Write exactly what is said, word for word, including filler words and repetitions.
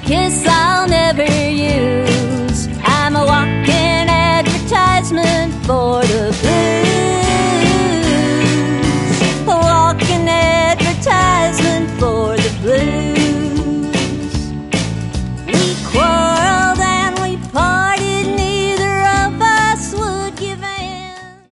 kiss I'll never use. I'm a walking advertisement for